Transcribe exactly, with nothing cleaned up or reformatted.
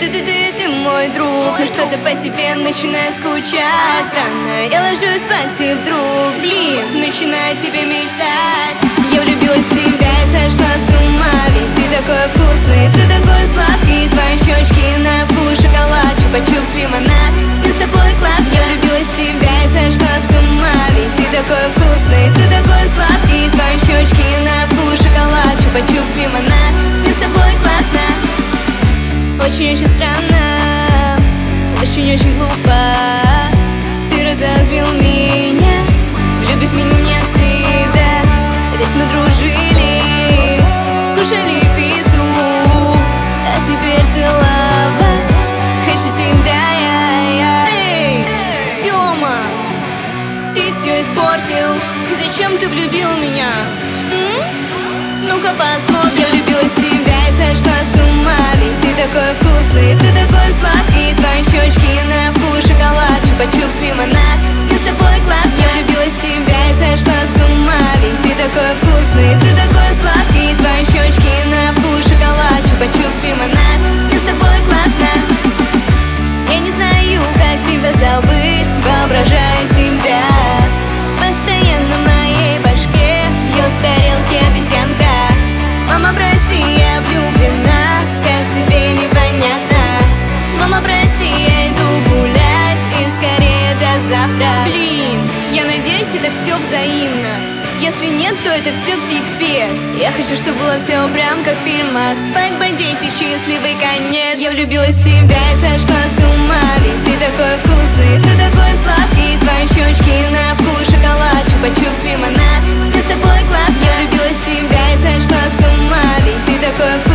Ты-ты-ты, ты мой друг, но что-то по тебе начинаю скучать. Странно, я ложусь спать и вдруг, блин, начинаю тебе мечтать. Я влюбилась в тебя и сошла с ума, ведь ты такой вкусный, ты такой сладкий. Твои щечки на вкус шоколад, чупа-чупс, лимонад, мы с тобой класс. Я влюбилась в тебя и сошла с ума, ведь ты такой вкусный, ты такой сладкий. Твои щечки на вкус шоколад, чупа-чупс, лимонад, мы с тобой классно. Очень-очень странно, очень-очень глупо. Ты разозлил меня, влюбив меня в себя. Ведь мы дружили, кушали пиццу, а теперь целовать хочу тебя я. Эй, Сёма, ты все испортил. Зачем ты влюбил меня? М? Ну-ка посмотрим. Я влюбилась в тебя и сошла с ума, ведь ты такой вкусный, ты такой сладкий. Твои щечки на вкус шоколад, чупа-чупс, лимонад, мы с тобой класс. Я влюбилась в тебя и сошла с ума, ведь ты такой вкусный, ты такой сладкий. Твои щечки на вкус шоколад, чупа-чупс, лимонад, мы с тобой классно. Я не знаю, как тебя забыть, воображаю тебя постоянно в моей башке, бьет тарелки обезьянка. Мама, прости, я влюблена, как тебе непонятно. Мама, прости, я иду гулять, и скорее до завтра. Блин, я надеюсь, это все взаимно. Если нет, то это все пипец. Я хочу, чтобы было все прям как в фильмах. Свадьба, дети, счастливый конец. Я влюбилась в тебя и сошла с ума, ведь ты такой вкусный, ты такой сладкий. Твои щечки на вкус шоколад, чупа-чупс, лимонад, мы с тобой класс. Я влюбилась в тебя и сошла с ума, ведь ты такой вкусный.